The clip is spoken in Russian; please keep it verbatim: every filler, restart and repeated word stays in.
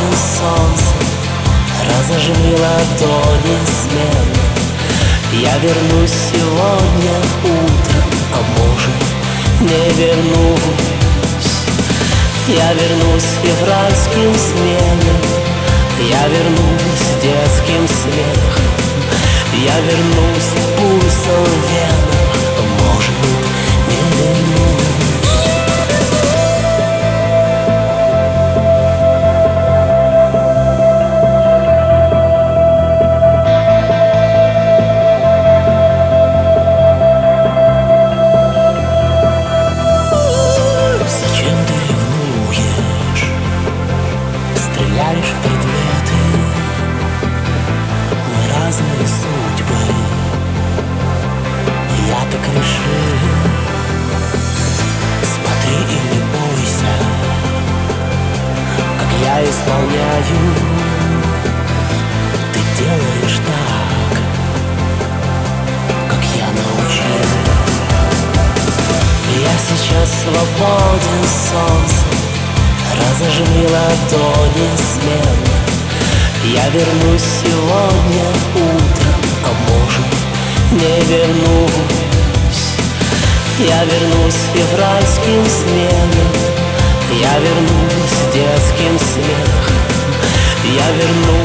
свободен, солнце разожми ладони смело. Я вернусь сегодня утром, а может, не вернусь. Я вернусь февральским смехом, я вернусь детским смехом, я вернусь пульсом в венах, а может, не вернусь. Стреляешь в предметы, мы разные судьбы, я так решил. Смотри и не бойся, как я исполняю. Ты делаешь так, как я научил. Я сейчас свободен, солнце разожми ладони смело. Я вернусь сегодня утром, а может, не вернусь. Я вернусь февральским смехом, я вернусь детским смехом, я вернусь